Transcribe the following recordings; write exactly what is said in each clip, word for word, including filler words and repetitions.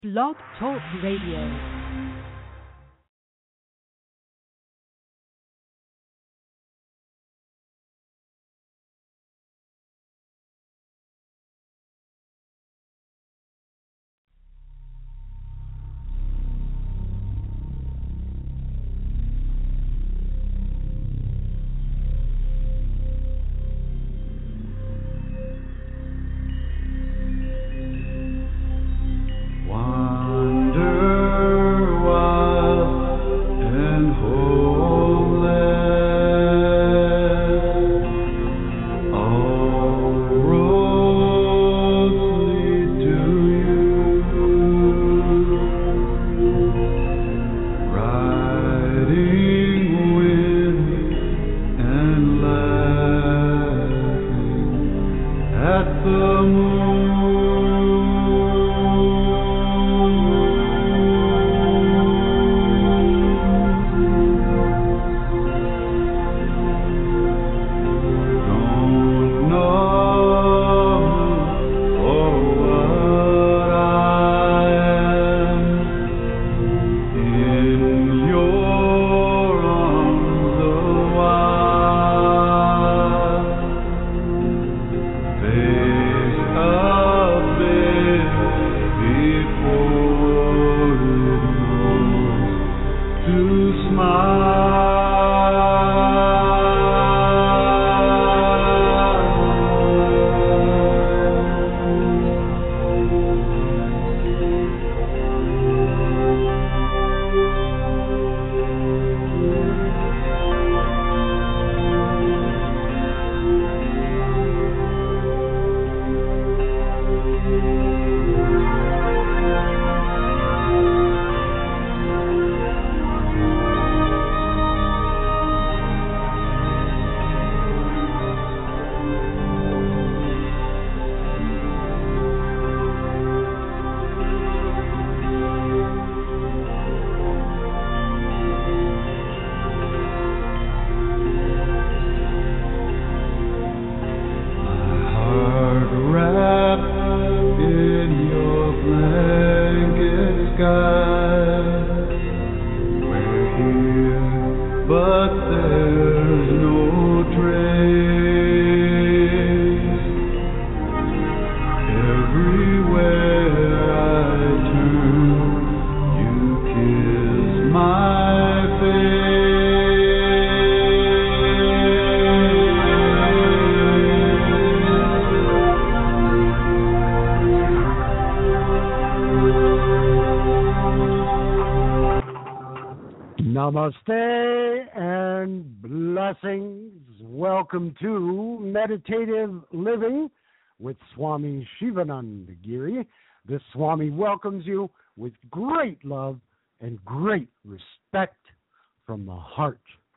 Blog Talk Radio. Namaste and blessings. Welcome to Meditative Living with Swami Shivananda Giri. This Swami welcomes you with great love and great respect from the heart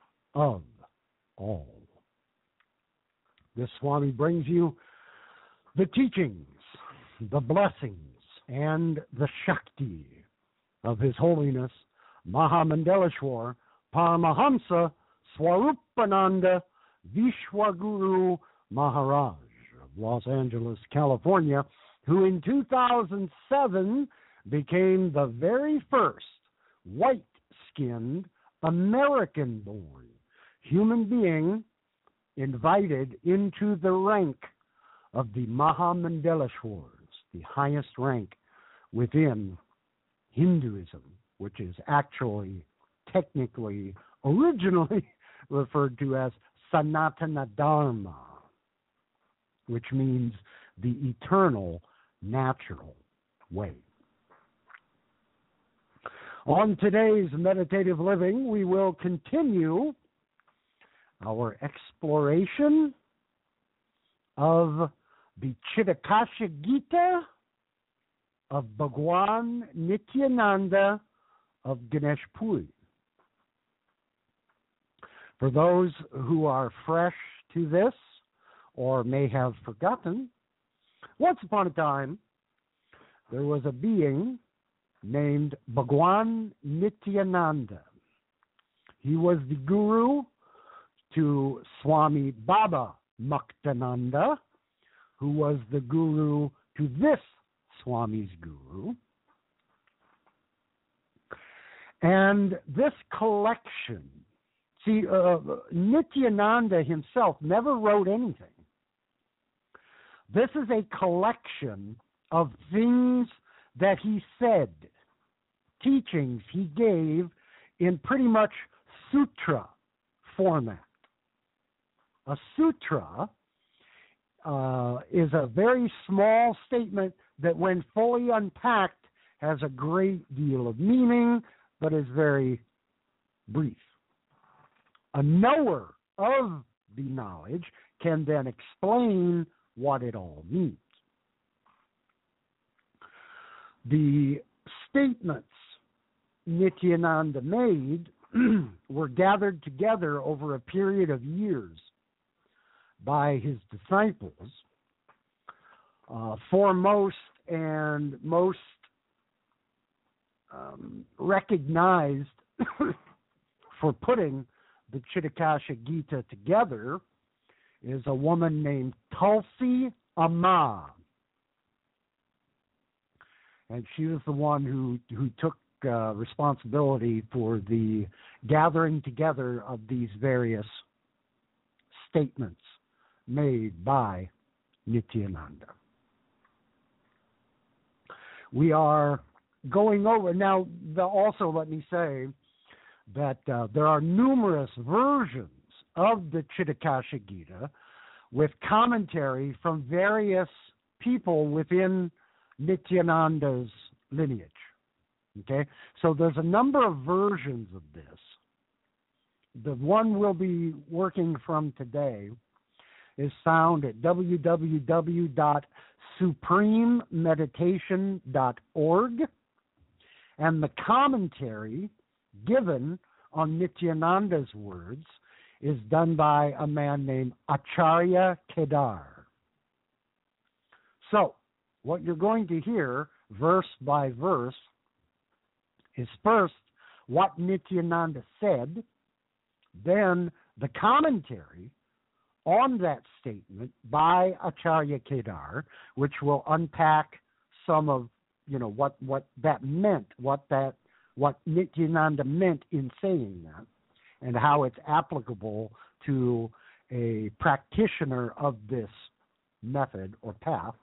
of all. This Swami brings you the teachings, the blessings, and the Shakti of His Holiness Mahamandeleshwar Paramahamsa Swarupananda Vishwaguru Maharaj of Los Angeles, California, who in two thousand seven became the very first white-skinned, American-born human being invited into the rank of the Mahamandeleshwars, the highest rank within Hinduism, which is actually, technically, originally referred to as Sanatana Dharma, which means the eternal, natural way. On today's Meditative Living, we will continue our exploration of the Chitakasha Gita of Bhagwan Nityananda of Ganesh Puri. For those who are fresh to this or may have forgotten, once upon a time there was a being named Bhagwan Nityananda. He was the guru to Swami Baba Muktananda, who was the guru to this Swami's guru. And this collection, see, uh, Nityananda himself never wrote anything. This is a collection of things that he said, teachings he gave in pretty much sutra format. A sutra uh, is a very small statement that, when fully unpacked, has a great deal of meaning, but is very brief. A knower of the knowledge can then explain what it all means. The statements Nityananda made were gathered together over a period of years by his disciples. Uh, foremost and most um, recognized for putting the Chitakasha Gita together is a woman named Tulsi Amma. And she was the one who, who took uh, responsibility for the gathering together of these various statements made by Nityananda. We are going over, now the, also let me say that uh, there are numerous versions of the Chitakasha Gita with commentary from various people within Nityananda's lineage. Okay, so there's a number of versions of this. The one we'll be working from today is found at w w w dot supreme meditation dot org, and the commentary given on Nityananda's words is done by a man named Acharya Kedar. So, what you're going to hear, verse by verse, is first what Nityananda said, then the commentary on that statement by Acharya Kedar, which will unpack some of, you know, what, what that meant, what that what Nityananda meant in saying that, and how it's applicable to a practitioner of this method or path.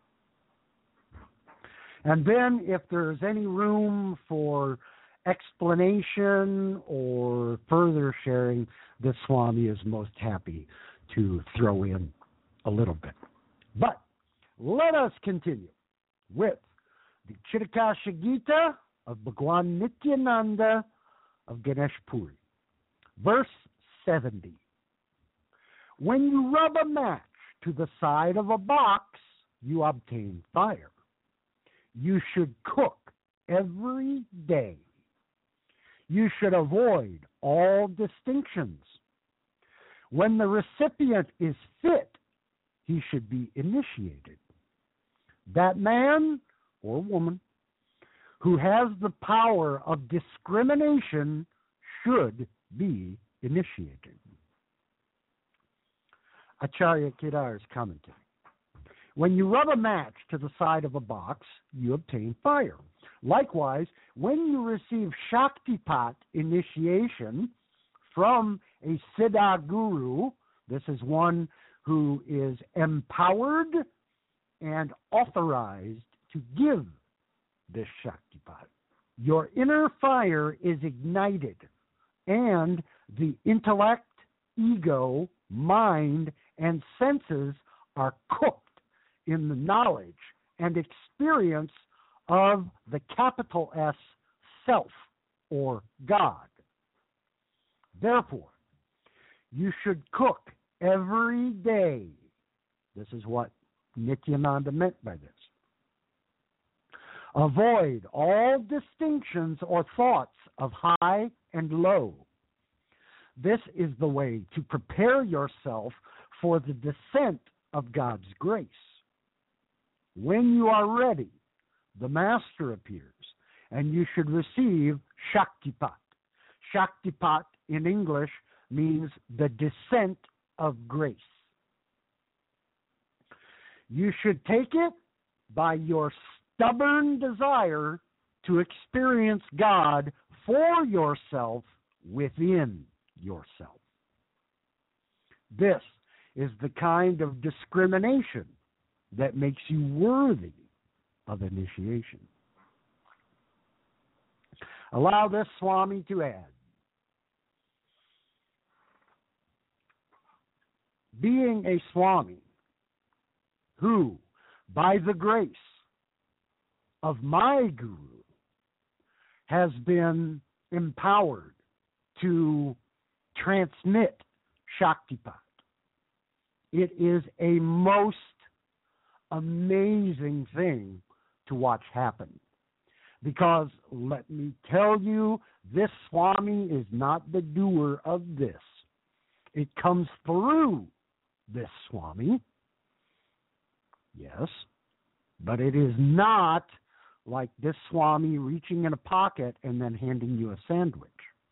And then, if there's any room for explanation or further sharing, the Swami is most happy to throw in a little bit. But let us continue with the Chitakasha Gita of Bhagwan Nityananda of Ganesh Puri. Verse seventy. When you rub a match to the side of a box, you obtain fire. You should cook every day. You should avoid all distinctions. When the recipient is fit, he should be initiated. That man or woman who has the power of discrimination should be initiated. Acharya Kedar's commentary. When you rub a match to the side of a box, you obtain fire. Likewise, when you receive Shaktipat initiation from a Siddha Guru, this is one who is empowered and authorized to give this Shaktipat, your inner fire is ignited, and the intellect, ego, mind, and senses are cooked in the knowledge and experience of the capital S self, or God. Therefore, you should cook every day. This is what Nityananda meant by this. Avoid all distinctions or thoughts of high and low. This is the way to prepare yourself for the descent of God's grace. When you are ready, the Master appears, and you should receive Shaktipat. Shaktipat in English means the descent of grace. You should take it by your stubborn desire to experience God for yourself within yourself. This is the kind of discrimination that makes you worthy of initiation. Allow this Swami to add, being a Swami who, by the grace of my Guru, has been empowered to transmit Shaktipat, it is a most amazing thing to watch happen. Because, let me tell you, this Swami is not the doer of this. It comes through this Swami, yes, but it is not like this Swami reaching in a pocket and then handing you a sandwich.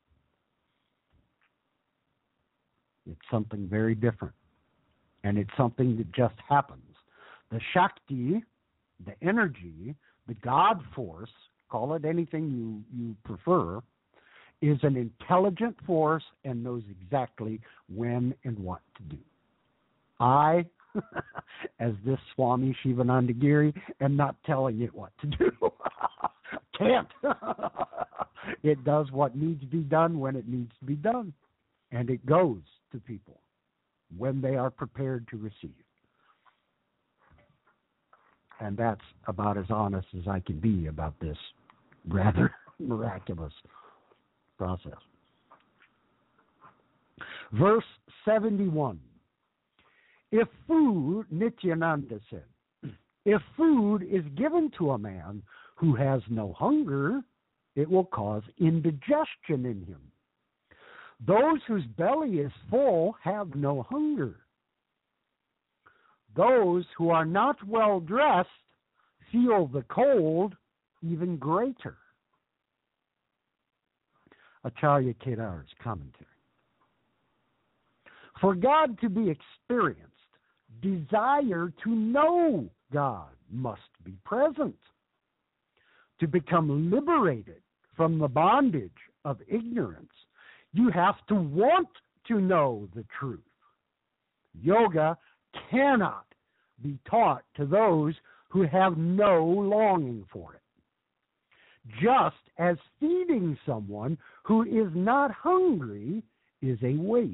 It's something very different, and it's something that just happens. The Shakti, the energy, the God force, call it anything you, you prefer, is an intelligent force and knows exactly when and what to do. I, as this Swami Shivananda Giri, am not telling it what to do. Can't. It does what needs to be done when it needs to be done. And it goes to people when they are prepared to receive. And that's about as honest as I can be about this rather miraculous process. Verse seventy-one. If food, Nityananda said, if food is given to a man who has no hunger, it will cause indigestion in him. Those whose belly is full have no hunger. Those who are not well dressed feel the cold even greater. Acharya Kedar's commentary. For God to be experienced, desire to know God must be present. To become liberated from the bondage of ignorance, you have to want to know the truth. Yoga cannot be taught to those who have no longing for it. Just as feeding someone who is not hungry is a waste.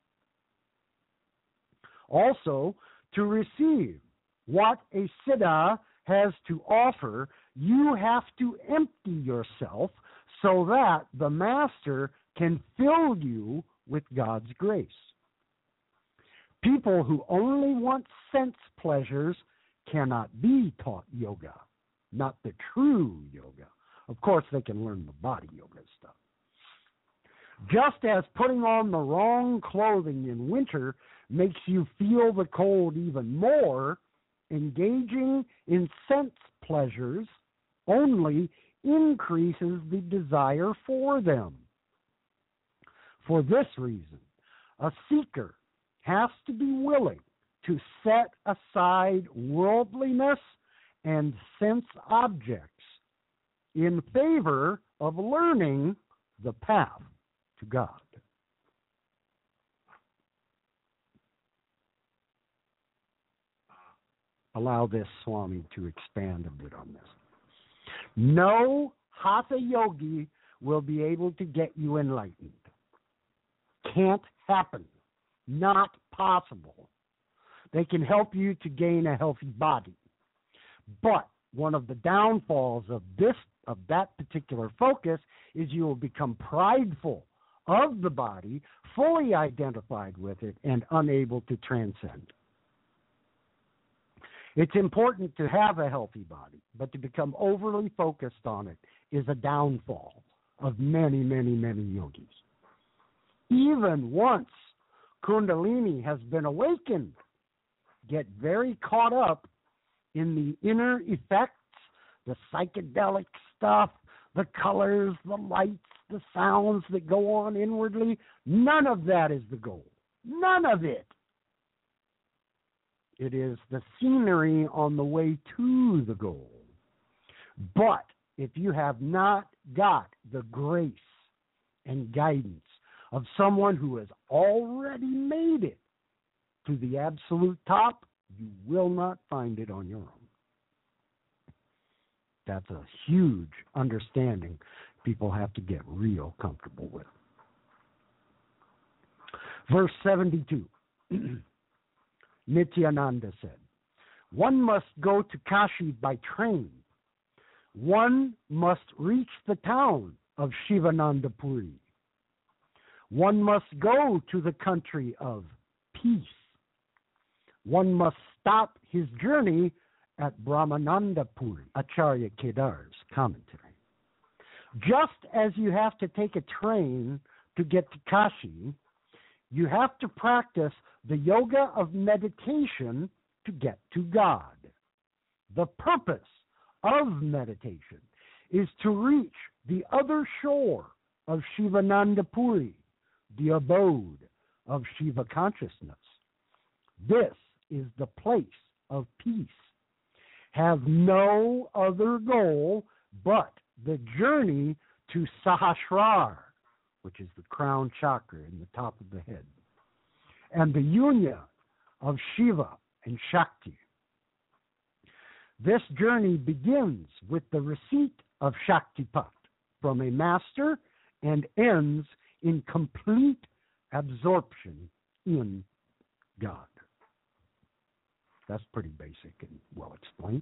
Also, to receive what a siddha has to offer, you have to empty yourself so that the master can fill you with God's grace. People who only want sense pleasures cannot be taught yoga, not the true yoga. Of course, they can learn the body yoga stuff. Just as putting on the wrong clothing in winter makes you feel the cold even more, engaging in sense pleasures only increases the desire for them. For this reason, a seeker has to be willing to set aside worldliness and sense objects in favor of learning the path to God. Allow this Swami to expand a bit on this. No Hatha Yogi will be able to get you enlightened. Can't happen. Not possible. They can help you to gain a healthy body. But one of the downfalls of this, of that particular focus, is you will become prideful of the body, fully identified with it, and unable to transcend. It's important to have a healthy body, but to become overly focused on it is a downfall of many, many, many yogis. Even once Kundalini has been awakened, get very caught up in the inner effects, the psychedelic stuff, the colors, the lights, the sounds that go on inwardly. None of that is the goal. None of it. It is the scenery on the way to the goal. But if you have not got the grace and guidance of someone who has already made it to the absolute top, you will not find it on your own. That's a huge understanding people have to get real comfortable with. Verse seventy-two, Nityananda said, one must go to Kashi by train. One must reach the town of Shivanandapuri. One must go to the country of peace. One must stop his journey at Brahmanandapuri, Acharya Kedar's commentary. Just as you have to take a train to get to Kashi, you have to practice the yoga of meditation to get to God. The purpose of meditation is to reach the other shore of Shivanandapuri, the abode of Shiva consciousness. This is the place of peace. Have no other goal but the journey to Sahasrar, which is the crown chakra in the top of the head, and the union of Shiva and Shakti. This journey begins with the receipt of Shaktipat from a master and ends in complete absorption in God. That's pretty basic and well explained.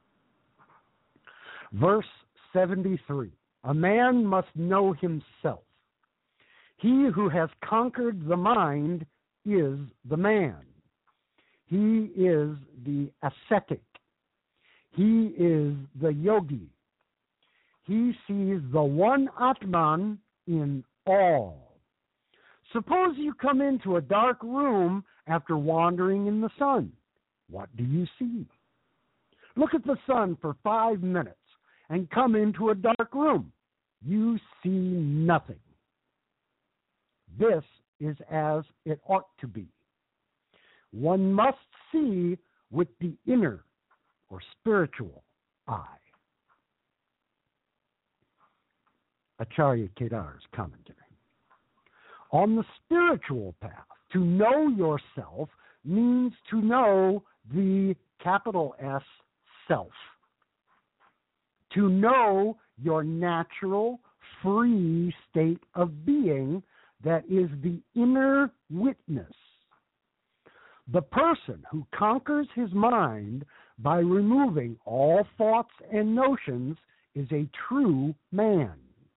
Verse seventy-three, a man must know himself. He who has conquered the mind is the man. He is the ascetic. He is the yogi. He sees the one Atman in all. Suppose you come into a dark room after wandering in the sun. What do you see? Look at the sun for five minutes and come into a dark room. You see nothing. This is as it ought to be. One must see with the inner or spiritual eye. Acharya Kedar's commentary. On the spiritual path, to know yourself means to know the capital S self. To know your natural, free state of being that is the inner witness. The person who conquers his mind by removing all thoughts and notions is a true man.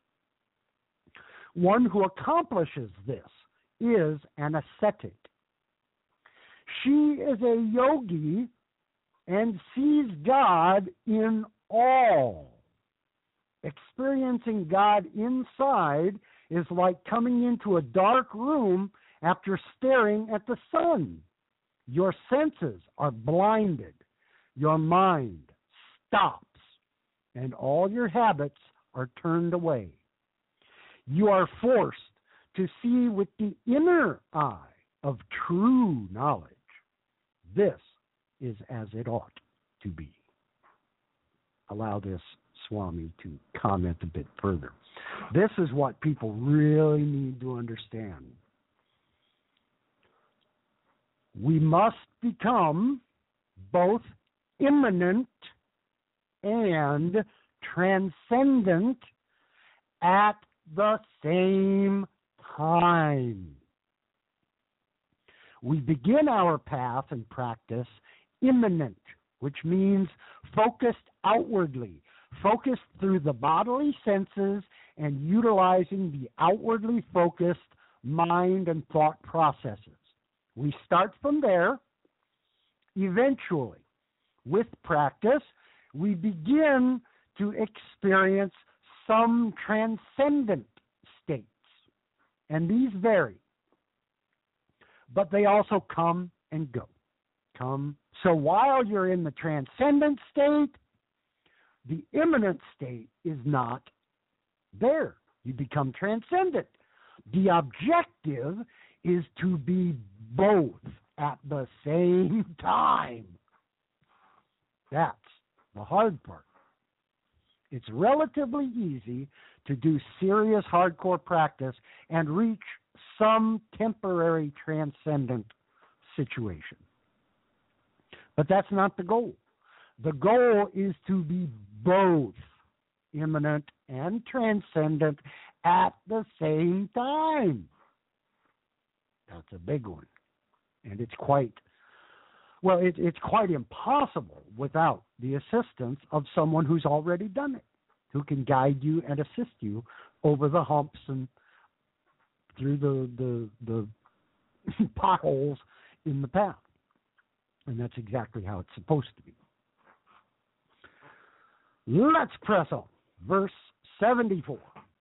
One who accomplishes this is an ascetic. She is a yogi and sees God in all. Experiencing God inside is like coming into a dark room after staring at the sun. Your senses are blinded. Your mind stops, and all your habits are turned away. You are forced to see with the inner eye of true knowledge. This is as it ought to be. Allow this Swami to comment a bit further. This is what people really need to understand. We must become both immanent and transcendent at the same time. We begin our path and practice immanent, which means focused outwardly, focused through the bodily senses and utilizing the outwardly focused mind and thought processes. We start from there. Eventually, with practice, we begin to experience some transcendent states, and these vary, but they also come and go. Come. So while you're in the transcendent state, the immanent state is not there. You become transcendent. The objective is to be both at the same time. That's the hard part. it's relatively easy to do serious hardcore practice and reach some temporary transcendent situation. But that's not the goal. The goal is to be both immanent and transcendent at the same time. That's a big one. And it's quite, well, it, it's quite impossible without the assistance of someone who's already done it, who can guide you and assist you over the humps and through the, the, the potholes in the path. And that's exactly how it's supposed to be. Let's press on. Verse seventy-four.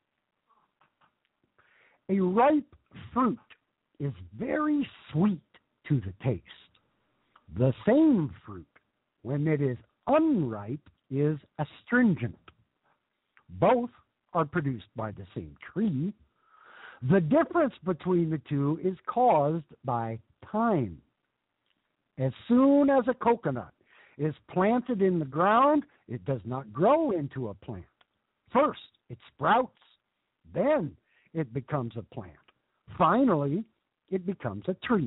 A ripe fruit is very sweet to the taste. The same fruit, when it is unripe, is astringent. Both are produced by the same tree. The difference between the two is caused by time. As soon as a coconut is planted in the ground, it does not grow into a plant. First, it sprouts, then it becomes a plant. Finally, it becomes a tree.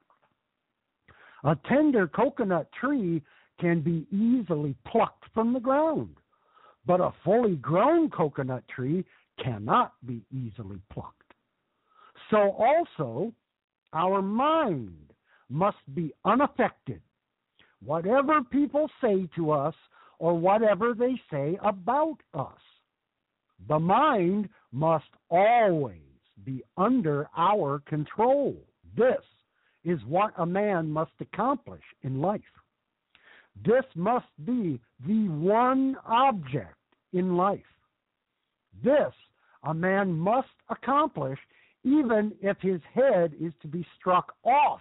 A tender coconut tree can be easily plucked from the ground, but a fully grown coconut tree cannot be easily plucked. So also, our mind must be unaffected. Whatever people say to us or whatever they say about us, the mind must always be under our control. This is what a man must accomplish in life. This must be the one object in life. This a man must accomplish even if his head is to be struck off.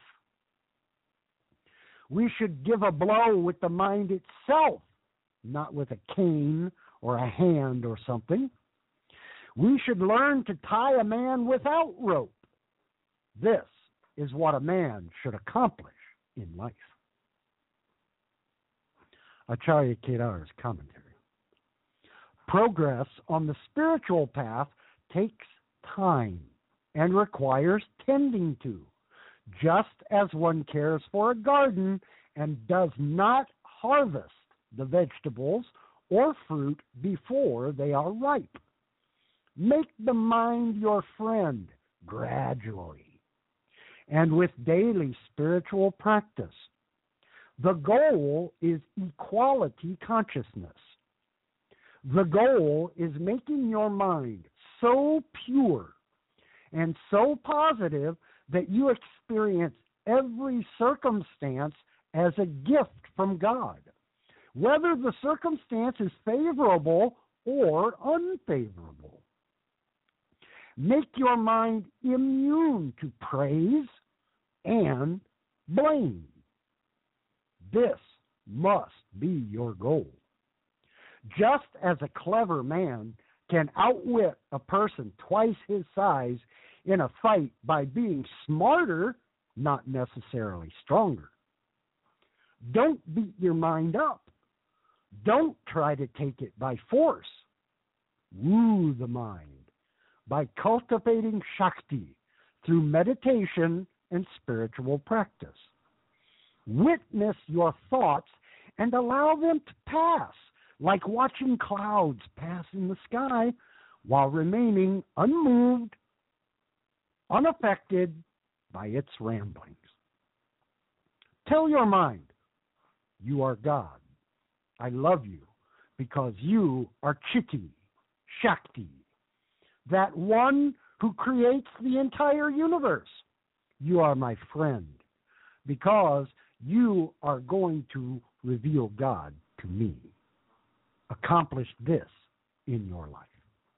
We should give a blow with the mind itself, not with a cane or a hand or something. We should learn to tie a man without rope. This is what a man should accomplish in life. Acharya Kedar's commentary. Progress on the spiritual path takes time and requires tending to, just as one cares for a garden and does not harvest the vegetables or fruit before they are ripe. Make the mind your friend gradually and with daily spiritual practice. The goal is equality consciousness. The goal is making your mind so pure and so positive that you experience every circumstance as a gift from God, whether the circumstance is favorable or unfavorable. Make your mind immune to praise and blame. This must be your goal. Just as a clever man can outwit a person twice his size in a fight by being smarter, not necessarily stronger. Don't beat your mind up. Don't try to take it by force. Woo the mind by cultivating Shakti through meditation and spiritual practice. Witness your thoughts and allow them to pass, like watching clouds pass in the sky while remaining unmoved, unaffected by its ramblings. Tell your mind, you are God. I love you because you are Chitti, Shakti, that one who creates the entire universe. You are my friend because you are going to reveal God to me. Accomplish this in your life.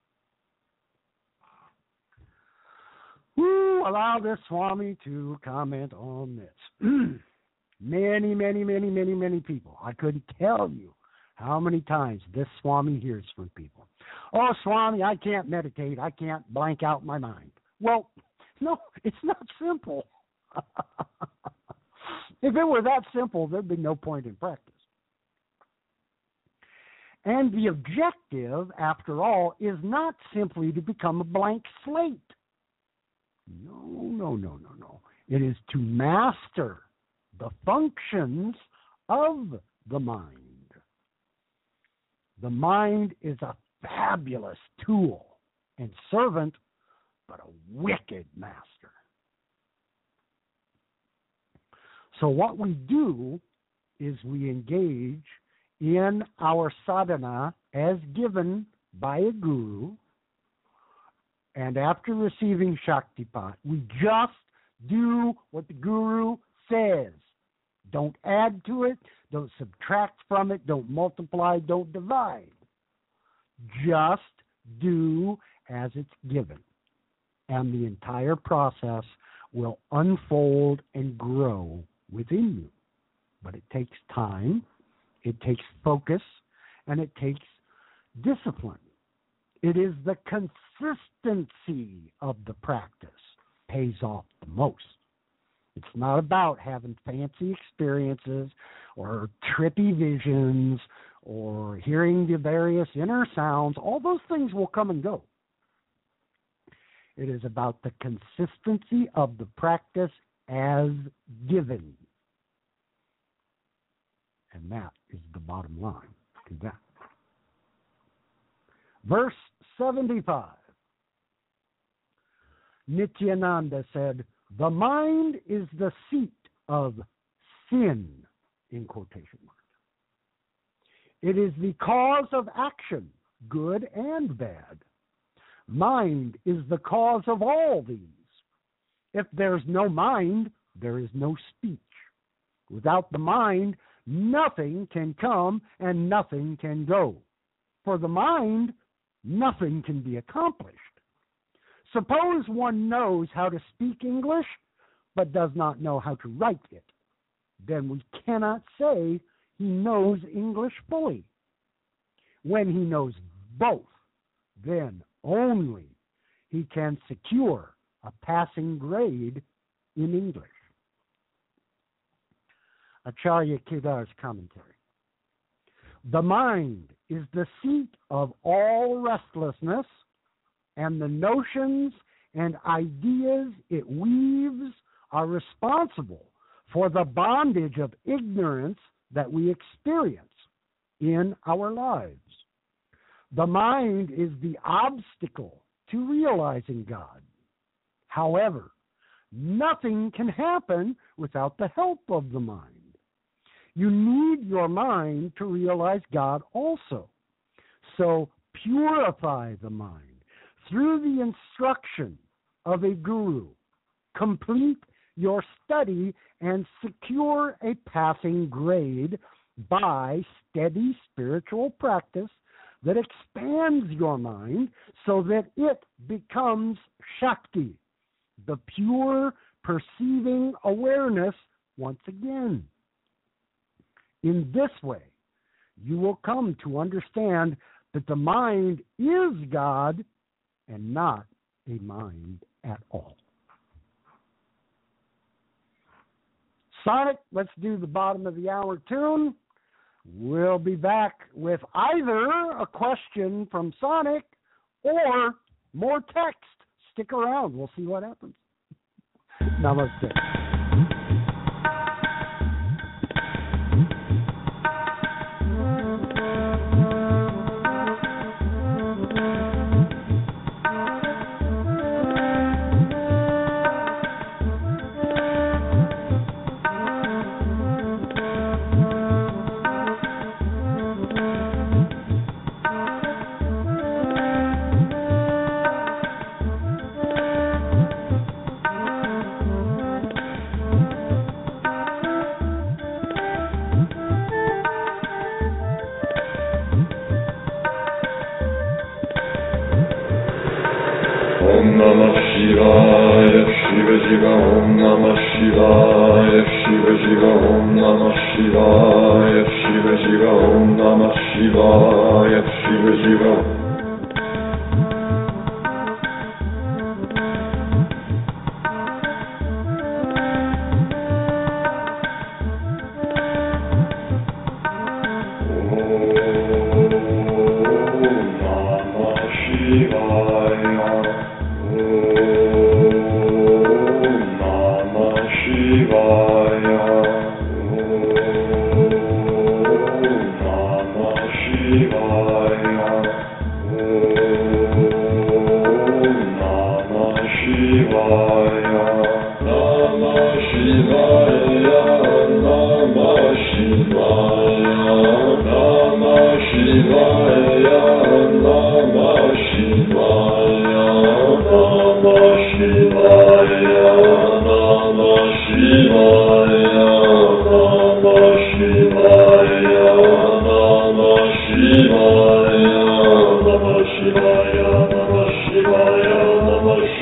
Woo, allow this Swami to comment on this. Many, many, many, many, many people. I couldn't tell you how many times this Swami hears from people. Oh, Swami, I can't meditate. I can't blank out my mind. Well, no, it's not simple. If it were that simple, there'd be no point in practice. And the objective, after all, is not simply to become a blank slate. No, no, no, no, no. It is to master the functions of the mind. The mind is a fabulous tool and servant, but a wicked master. So what we do is we engage in our sadhana as given by a guru, and after receiving Shaktipat, we just do what the guru says. Don't add to it, don't subtract from it, don't multiply, don't divide. Just do as it's given. And the entire process will unfold and grow within you. But it takes time, it takes focus, and it takes discipline. It is the consistency of the practice pays off the most. It's not about having fancy experiences or trippy visions or hearing the various inner sounds. All those things will come and go. It is about the consistency of the practice as given. And that is the bottom line to that. Verse seventy-five. Nityananda said, the mind is the seat of sin, in quotation marks. It is the cause of action, good and bad. Mind is the cause of all these. If there's no mind, there is no speech. Without the mind, nothing can come and nothing can go. For the mind, nothing can be accomplished. Suppose one knows how to speak English, but does not know how to write it. Then we cannot say he knows English fully. When he knows both, then only he can secure a passing grade in English. Acharya Kedar's commentary. The mind is the seat of all restlessness, and the notions and ideas it weaves are responsible for the bondage of ignorance that we experience in our lives. The mind is the obstacle to realizing God. However, nothing can happen without the help of the mind. You need your mind to realize God also. So purify the mind through the instruction of a guru. Complete your study and secure a passing grade by steady spiritual practice that expands your mind so that it becomes Shakti, the pure perceiving awareness once again. In this way, you will come to understand that the mind is God and not a mind at all. Sonic, let's do the bottom of the hour tune. We'll be back with either a question from Sonic or more text. Stick around. We'll see what happens. Namaste. Om Namah Shivaya, Shiva Shiva, Om Namah Shivaya, Shiva Shiva, Om Namah Shivaya, Shiva Shiva, Om Namah Shivaya, Shiva Shiva. Oh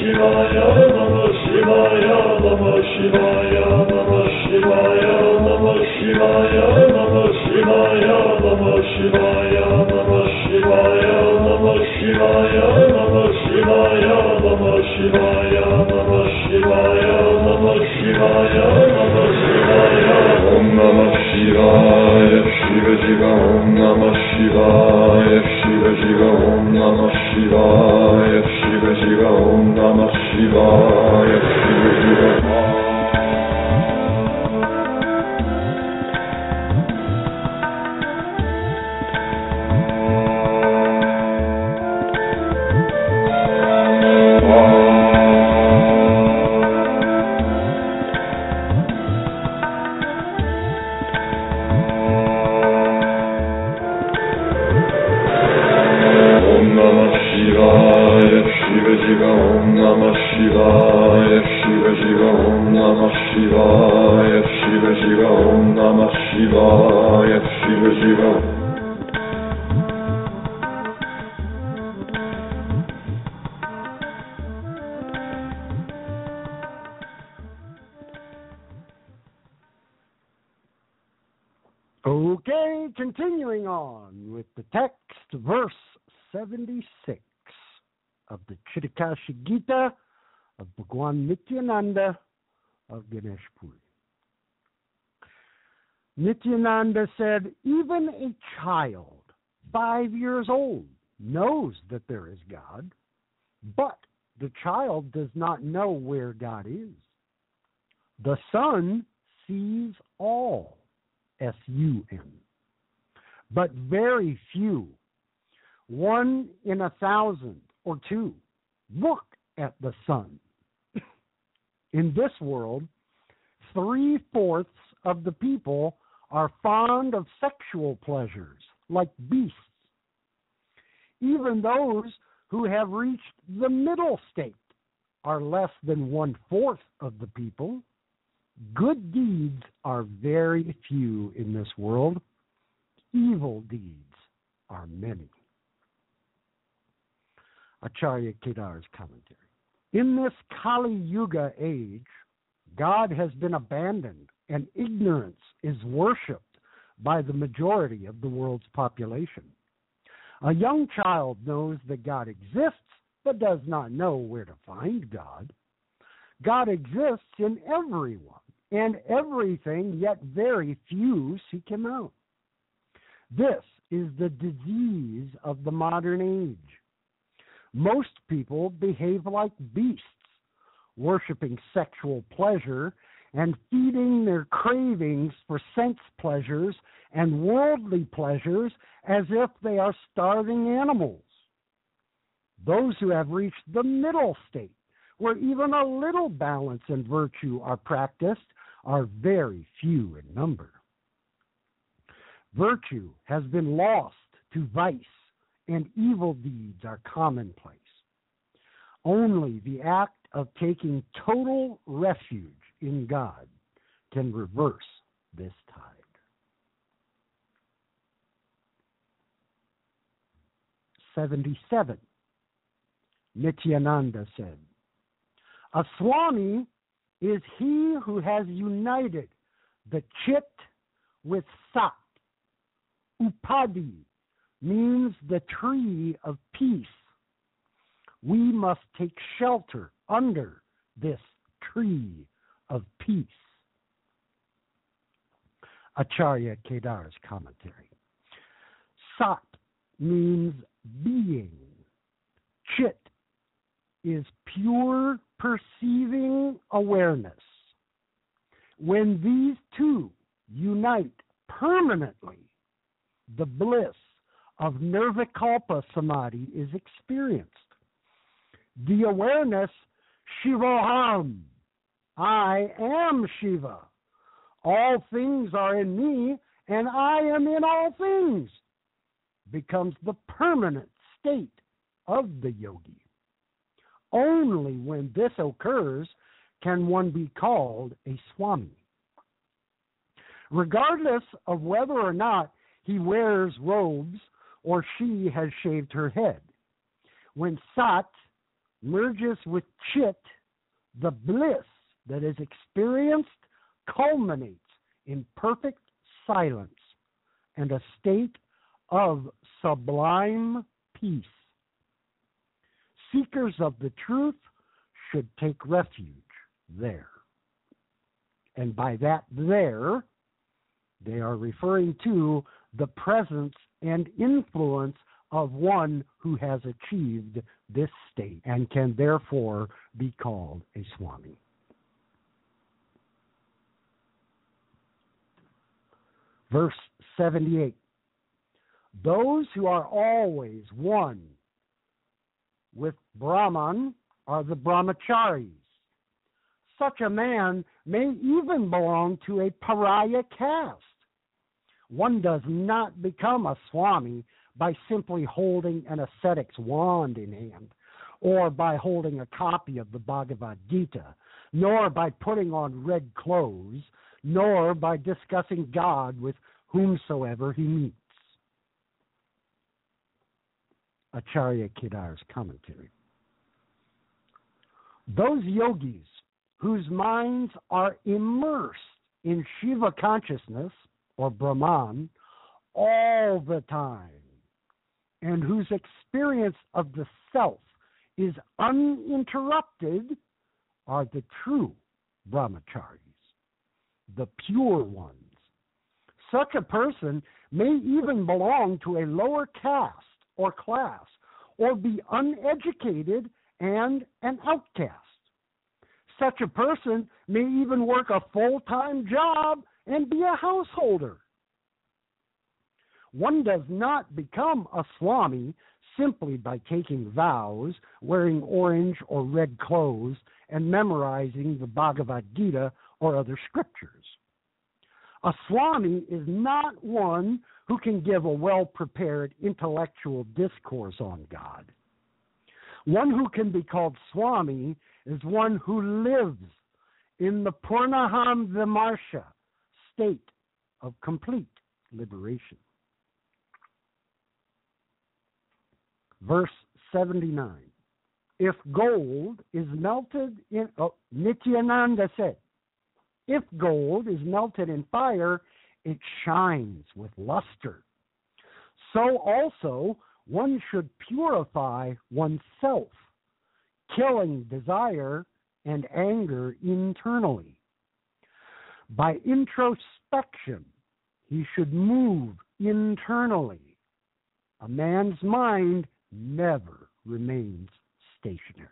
Shivaya, Namah Shivaya, Namah Shivaya, Namah Shivaya, Namah Shivaya, Namah Shivaya, Namah Shivaya, Namah Shivaya, Namah Shivaya, Namah Shivaya, Namah Shivaya, Namah Shivaya, Namah Shivaya, Namah Shivaya, Om Namah Shivaya, Shiva Shiva, Om Namah Shivaya, Shiva Shiva, Om Namah Shivaya, Shiva Shiva, Om Namah Shivaya, Shiva Shiva. Okay, continuing on with the text, verse seventy-six of the Chittakashi Gita of Bhagwan Nityananda of Ganesh Puri. Nityananda said, even a child, five years old, knows that there is God, but the child does not know where God is. The Son sees all, S U N, but very few, one in a thousand or two, look at the Son. In this world, three-fourths of the people are fond of sexual pleasures, like beasts. Even those who have reached the middle state are less than one-fourth of the people. Good deeds are very few in this world. Evil deeds are many. Acharya Kedar's commentary. In this Kali Yuga age, God has been abandoned and ignorance is worshipped by the majority of the world's population. A young child knows that God exists but does not know where to find God. God exists in everyone and everything, yet very few seek him out. This is the disease of the modern age. Most people behave like beasts, worshiping sexual pleasure and feeding their cravings for sense pleasures and worldly pleasures as if they are starving animals. Those who have reached the middle state, where even a little balance and virtue are practiced, are very few in number. Virtue has been lost to vice, and evil deeds are commonplace. Only the act of taking total refuge in God can reverse this tide. seventy-seven. Nityananda said, a Swami is he who has united the Chit with Sat. Upadi means the tree of peace. We must take shelter under this tree of peace. Acharya Kedar's commentary. Sat means being. Chit is pure perceiving awareness. When these two unite permanently, the bliss of Nirvikalpa Samadhi is experienced. The awareness, Shivoham, I am Shiva. All things are in me, and I am in all things, becomes the permanent state of the yogi. Only when this occurs can one be called a Swami. Regardless of whether or not he wears robes or she has shaved her head, when Sat, merges with Chit, the bliss that is experienced culminates in perfect silence and a state of sublime peace. Seekers of the truth should take refuge there. And by that there, they are referring to the presence and influence of one who has achieved this state and can therefore be called a Swami. Verse seventy-eight. Those who are always one with Brahman are the brahmacharis. Such a man may even belong to a pariah caste. One does not become a Swami by simply holding an ascetic's wand in hand, or by holding a copy of the Bhagavad Gita, nor by putting on red clothes, nor by discussing God with whomsoever he meets. Acharya Kedar's commentary. Those yogis whose minds are immersed in Shiva consciousness, or Brahman, all the time, and whose experience of the self is uninterrupted, are the true brahmacharis, the pure ones. Such a person may even belong to a lower caste or class, or be uneducated and an outcast. Such a person may even work a full-time job and be a householder. One does not become a Swami simply by taking vows, wearing orange or red clothes, and memorizing the Bhagavad Gita or other scriptures. A Swami is not one who can give a well-prepared intellectual discourse on God. One who can be called Swami is one who lives in the Purnaham Vimarsha state of complete liberation. Verse seventy-nine. If gold is melted in, oh, Nityananda said, if gold is melted in fire, it shines with luster. So also one should purify oneself, killing desire and anger internally. By introspection, he should move internally. A man's mind never remains stationary.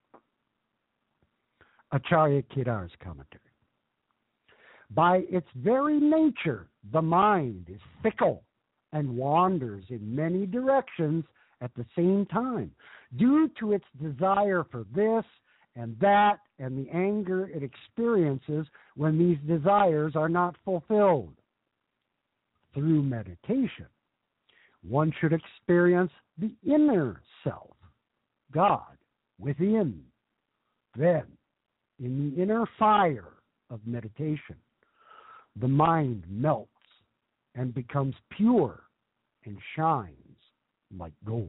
Acharya Kedar's commentary. By its very nature, the mind is fickle and wanders in many directions at the same time, due to its desire for this and that and the anger it experiences when these desires are not fulfilled. Through meditation, one should experience the inner self, God, within. Then, in the inner fire of meditation, the mind melts and becomes pure and shines like gold.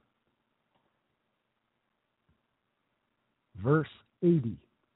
Verse eighty.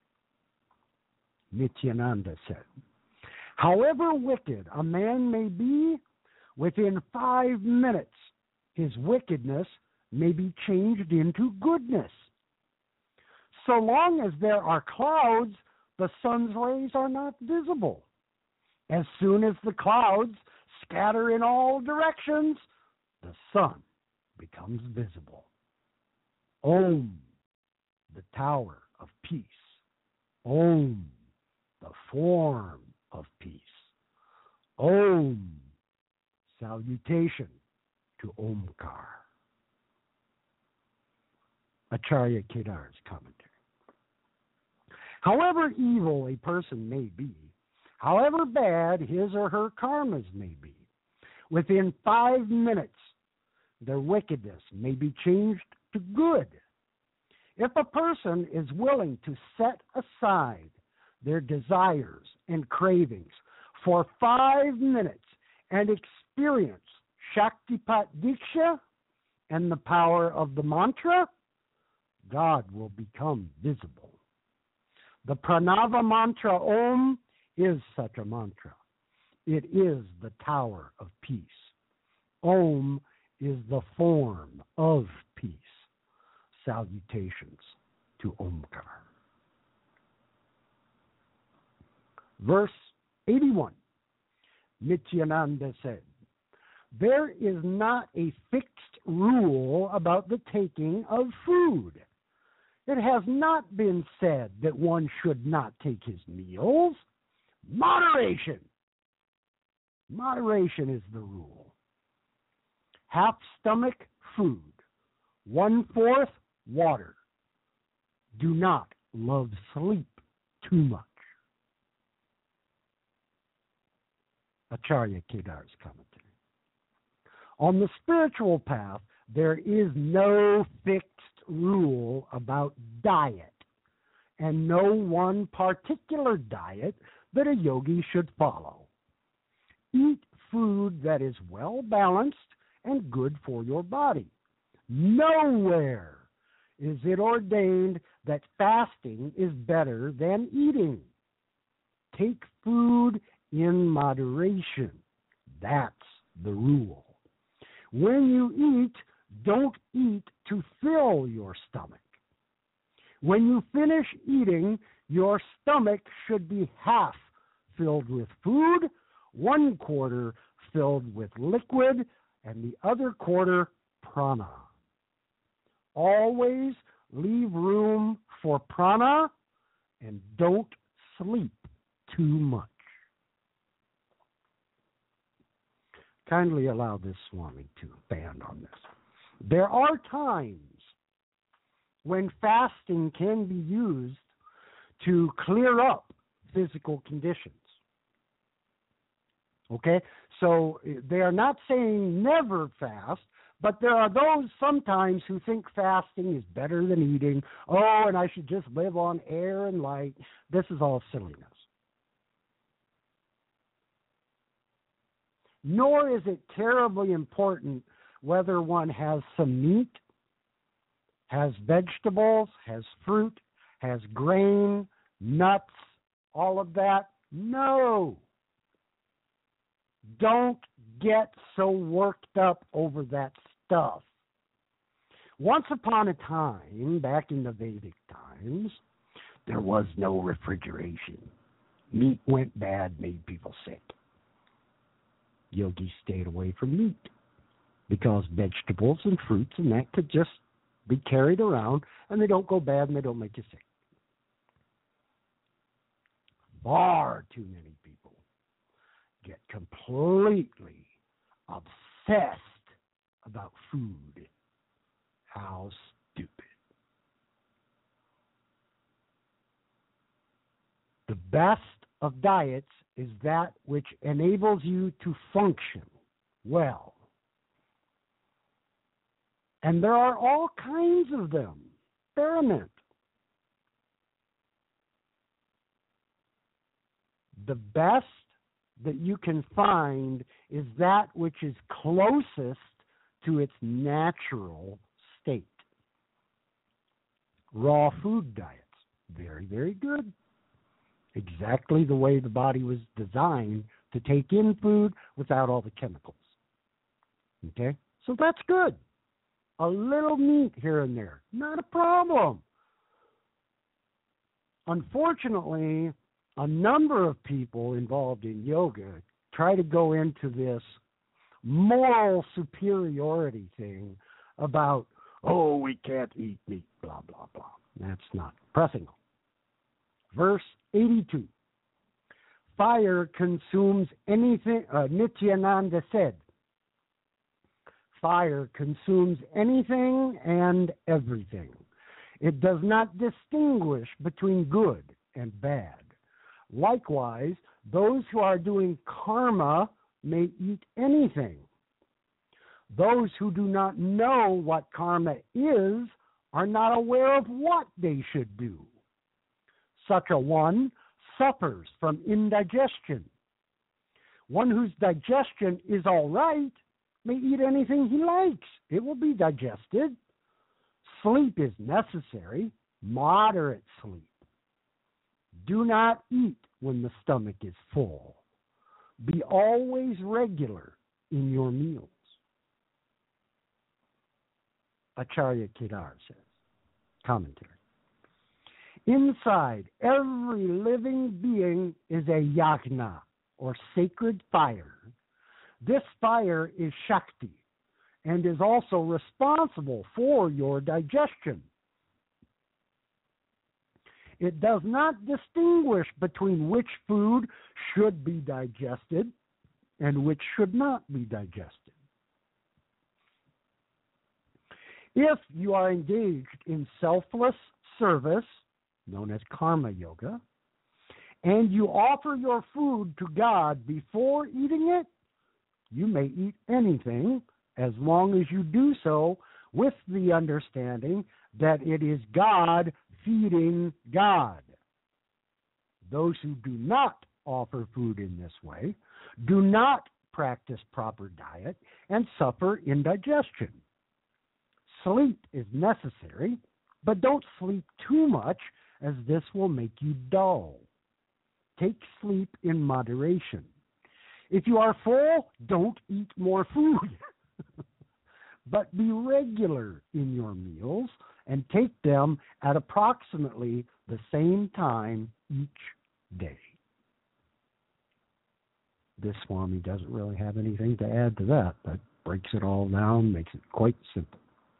Nityananda said, however wicked a man may be, within five minutes his wickedness may be changed into goodness. So long as there are clouds, the sun's rays are not visible. As soon as the clouds scatter in all directions, the sun becomes visible. Om, the tower of peace. Om, the form of peace. Om, salutation to Omkar. Acharya Kedar's commentary. However evil a person may be, however bad his or her karmas may be, within five minutes their wickedness may be changed to good. If a person is willing to set aside their desires and cravings for five minutes and experience Shaktipat Diksha and the power of the mantra, God will become visible. The Pranava mantra Om is such a mantra. It is the tower of peace. Om is the form of peace. Salutations to Omkar. Verse eighty-one. Nityananda said, there is not a fixed rule about the taking of food. It has not been said that one should not take his meals. Moderation. Moderation is the rule. Half stomach food, one-fourth water. Do not love sleep too much. Acharya Kedar's commentary. On the spiritual path, there is no fixed rule about diet, and no one particular diet that a yogi should follow. Eat food that is well balanced and good for your body. Nowhere is it ordained that fasting is better than eating. Take food in moderation. That's the rule. When you eat, don't eat to fill your stomach. When you finish eating, your stomach should be half filled with food, one quarter filled with liquid, and the other quarter prana. Always leave room for prana and don't sleep too much. Kindly allow this Swami to expand on this. There are times when fasting can be used to clear up physical conditions. Okay? So they are not saying never fast, but there are those sometimes who think fasting is better than eating. Oh, and I should just live on air and light. This is all silliness. Nor is it terribly important whether one has some meat, has vegetables, has fruit, has grain, nuts, all of that. No. Don't get so worked up over that stuff. Once upon a time, back in the Vedic times, there was no refrigeration. Meat went bad, made people sick. Yogis stayed away from meat because vegetables and fruits and that could just be carried around and they don't go bad and they don't make you sick. Far too many people get completely obsessed about food. How stupid. The best of diets is that which enables you to function well. And there are all kinds of them. Experiment. The best that you can find is that which is closest to its natural state. Raw food diets, very, very good. Exactly the way the body was designed to take in food without all the chemicals. Okay? So that's good. A little meat here and there, not a problem. Unfortunately, a number of people involved in yoga try to go into this moral superiority thing about, oh, we can't eat meat, blah, blah, blah. That's not pressing. Verse eighty-two. Fire consumes anything, uh, Nityananda said, fire consumes anything and everything. It does not distinguish between good and bad. Likewise, those who are doing karma may eat anything. Those who do not know what karma is are not aware of what they should do. Such a one suffers from indigestion. One whose digestion is all right may eat anything he likes. It will be digested. Sleep is necessary, moderate sleep. Do not eat when the stomach is full. Be always regular in your meals. Acharya Kedar says, commentary. Inside every living being is a yagna, or sacred fire. This fire is Shakti and is also responsible for your digestion. It does not distinguish between which food should be digested and which should not be digested. If you are engaged in selfless service, known as karma yoga, and you offer your food to God before eating it, you may eat anything as long as you do so with the understanding that it is God feeding God. Those who do not offer food in this way do not practice proper diet and suffer indigestion. Sleep is necessary, but don't sleep too much, as this will make you dull. Take sleep in moderation. If you are full, don't eat more food, but be regular in your meals and take them at approximately the same time each day. This Swami doesn't really have anything to add to that, but breaks it all down, makes it quite simple.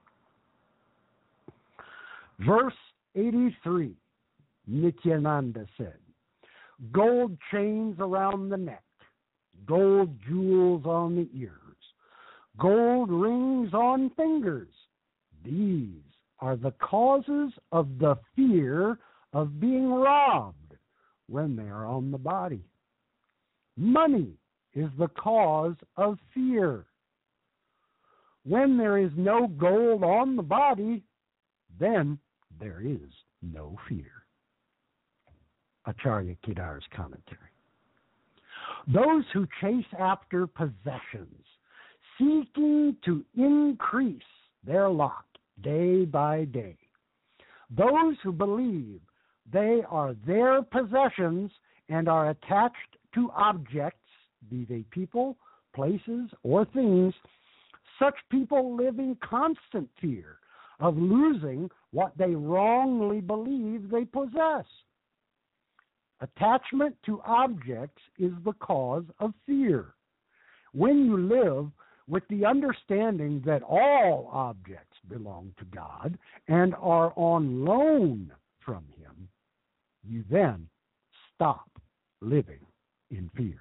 Verse eighty-three, Nityananda said, gold chains around the neck, gold jewels on the ears, gold rings on fingers. These are the causes of the fear of being robbed when they are on the body. Money is the cause of fear. When there is no gold on the body, then there is no fear. Acharya Kedar's commentary. Those who chase after possessions, seeking to increase their lot day by day, those who believe they are their possessions and are attached to objects, be they people, places, or things, such people live in constant fear of losing what they wrongly believe they possess. Attachment to objects is the cause of fear. When you live with the understanding that all objects belong to God and are on loan from Him, you then stop living in fear.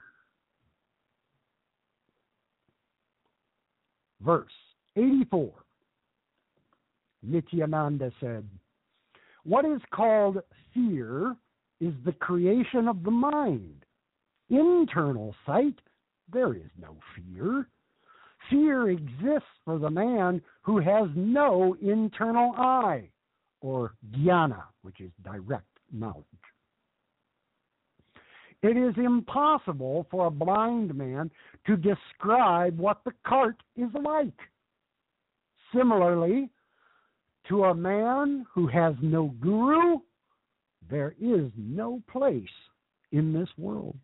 Verse eighty-four. Nityananda said, what is called fear is the creation of the mind. Internal sight, there is no fear. Fear exists for the man who has no internal eye, or jnana, which is direct knowledge. It is impossible for a blind man to describe what the cart is like. Similarly, to a man who has no guru, there is no place in this world.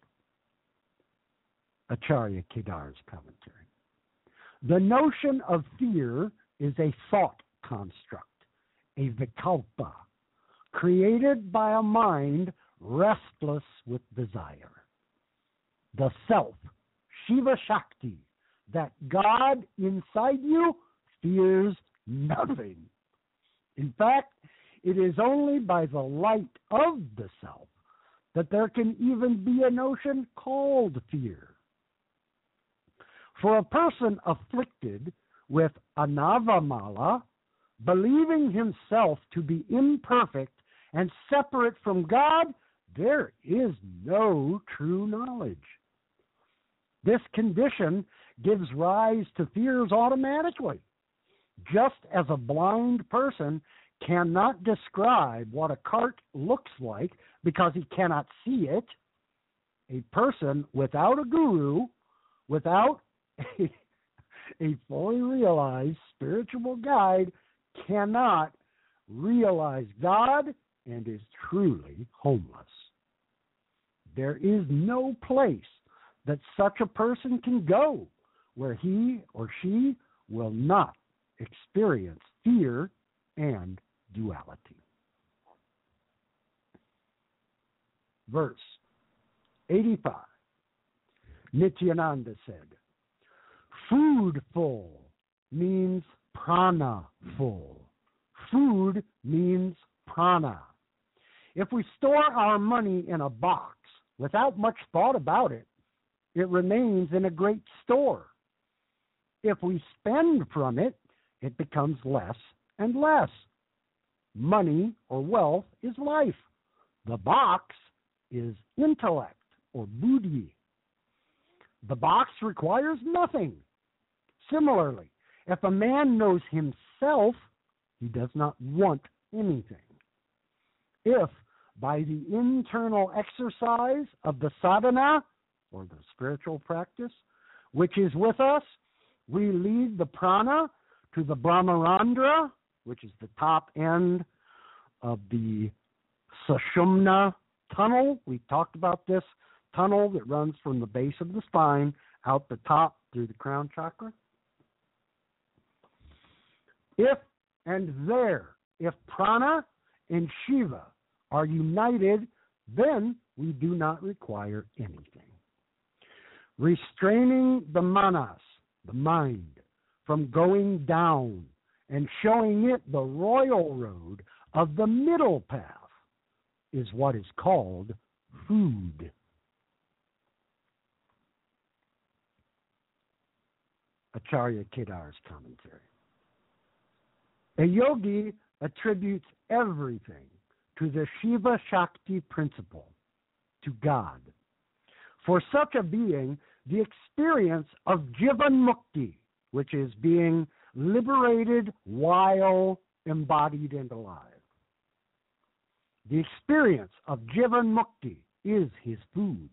Acharya Kedar's commentary. The notion of fear is a thought construct, a vikalpa, created by a mind restless with desire. The self, Shiva Shakti, that God inside you, fears nothing. In fact, it is only by the light of the self that there can even be a notion called fear. For a person afflicted with anavamala, believing himself to be imperfect and separate from God, there is no true knowledge. This condition gives rise to fears automatically. Just as a blind person cannot describe what a cart looks like because he cannot see it, a person without a guru, without a, a fully realized spiritual guide, cannot realized God and is truly homeless. There is no place that such a person can go where he or she will not experience fear and duality. Verse eighty-five. Nityananda said, foodful means prana-full. Food means prana. If we store our money in a box without much thought about it, it remains in a great store. If we spend from it, it becomes less and less. Money or wealth is life. The box is intellect or buddhi. The box requires nothing. Similarly, if a man knows himself, he does not want anything. If by the internal exercise of the sadhana, or the spiritual practice, which is with us, we lead the prana to the Brahmarandra, which is the top end of the Sushumna tunnel. We talked about this tunnel that runs from the base of the spine out the top through the crown chakra. If and there, if prana and Shiva are united, then we do not require anything. Restraining the manas, the mind, from going down and showing it the royal road of the middle path is what is called food. Acharya Kedar's commentary. A yogi attributes everything to the Shiva Shakti principle, to God. For such a being, the experience of Jivan Mukti, which is being liberated while embodied and alive. The experience of Jivan Mukti is his food.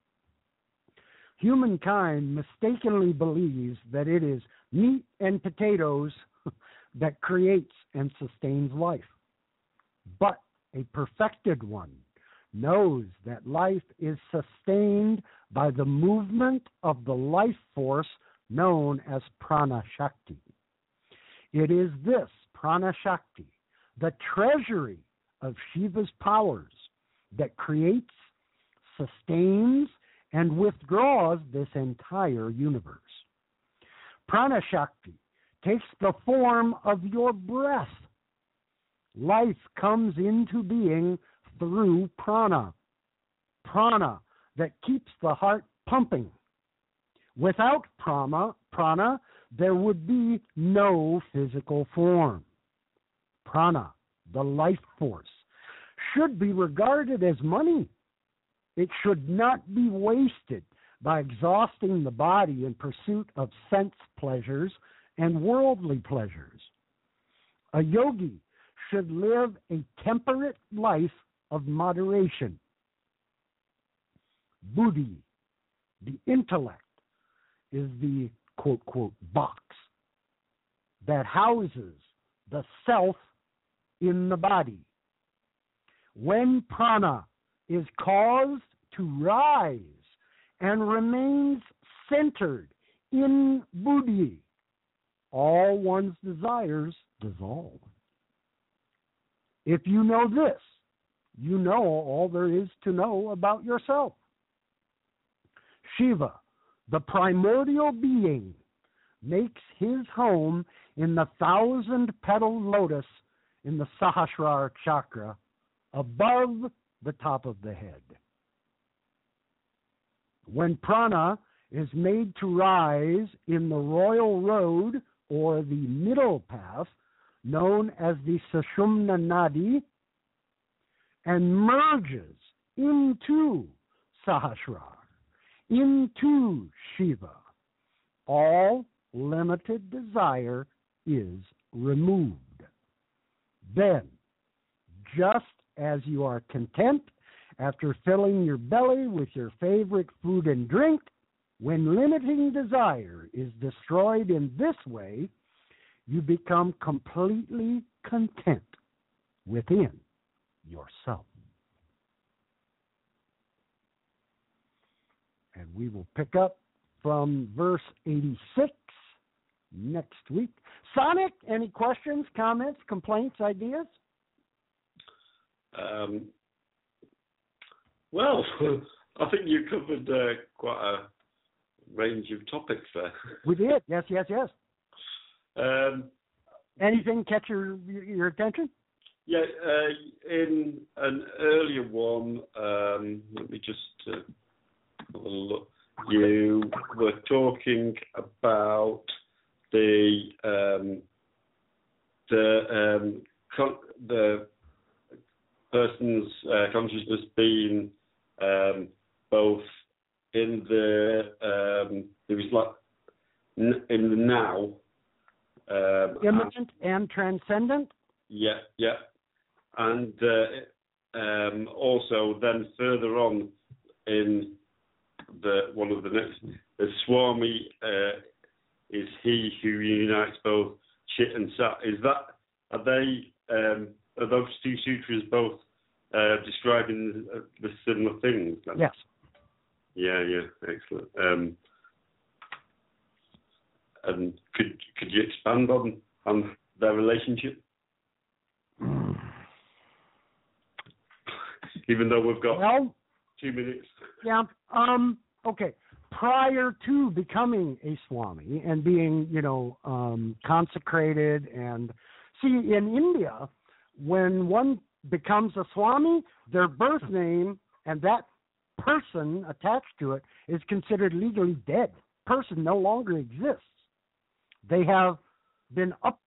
Humankind mistakenly believes that it is meat and potatoes that creates and sustains life. But a perfected one knows that life is sustained by the movement of the life force known as Prana Shakti. It is this Prana Shakti, the treasury of Shiva's powers, that creates, sustains, and withdraws this entire universe. Prana Shakti takes the form of your breath. Life comes into being through prana. Prana that keeps the heart pumping. Without prana, prana, there would be no physical form. Prana, the life force, should be regarded as money. It should not be wasted by exhausting the body in pursuit of sense pleasures and worldly pleasures. A yogi should live a temperate life of moderation. Buddhi, the intellect, is the quote, quote, box that houses the self in the body. When prana is caused to rise and remains centered in buddhi, all one's desires dissolve. If you know this, you know all there is to know about yourself. Shiva, the primordial being, makes his home in the thousand-petaled lotus in the Sahasrara chakra above the top of the head. When prana is made to rise in the royal road or the middle path, known as the Sushumna Nadi, and merges into Sahasrara, into Shiva, all limited desire is removed. Then, just as you are content after filling your belly with your favorite food and drink, when limiting desire is destroyed in this way, you become completely content within yourself. And we will pick up from verse eighty-six next week. Sonic, any questions, comments, complaints, ideas? Um, well, I think you covered uh, quite a range of topics there. We did, yes, yes, yes. Um, Anything catch your your attention? yeah, uh, in an earlier one, um, let me just uh, have a look. You were talking about the um, the um, con- the person's uh, consciousness being um, both in the um, it was like n- in the now, um, Immanent and, and transcendent? yeah, yeah, and uh, um, also then further on in the one of the next, the Swami uh, is he who unites both Chit and Sat. Is that are they um, are those two sutras both uh, describing the, the similar things? Then? Yes. Yeah, yeah, excellent. Um, and could could you expand on on their relationship? Even though we've got Well, two minutes. yeah. Um. Okay. Prior to becoming a Swami and being, you know, um, consecrated, and see, in India, when one becomes a Swami, their birth name and that person attached to it is considered legally dead. Person no longer exists. They have been up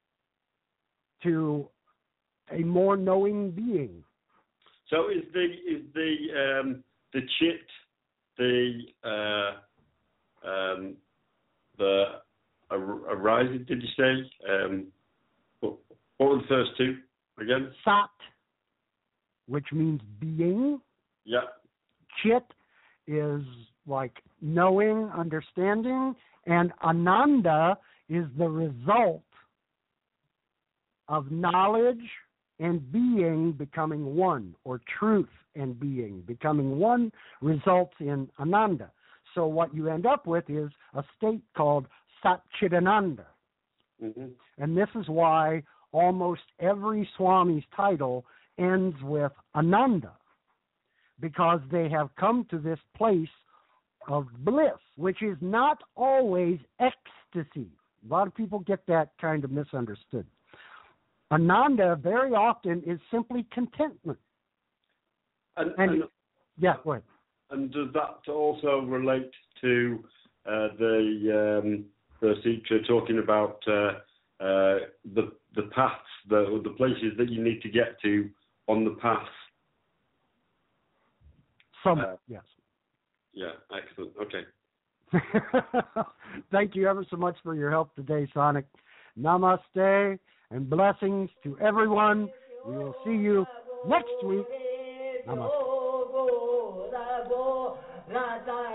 to a more knowing being. So is the is the um, the Chit the uh, um, the arising? Did you say? Um, what, what were the first two again? Sat, which means being. Yeah. Chit is like knowing, understanding, and Ananda is the result of knowledge and being becoming one, or truth and being becoming one results in Ananda. So what you end up with is a state called Satchidananda. Mm-hmm. And this is why almost every Swami's title ends with Ananda, because they have come to this place of bliss, which is not always ecstasy. A lot of people get that kind of misunderstood. Ananda very often is simply contentment. And, And, and, yeah, go ahead. and does that also relate to uh, the um, the sutra talking about uh, uh, the the paths, the the places that you need to get to on the path? Some, Uh, yes. Yeah, excellent. Okay. Thank you ever so much for your help today, Sonic. Namaste and blessings to everyone. We will see you next week. Namaste.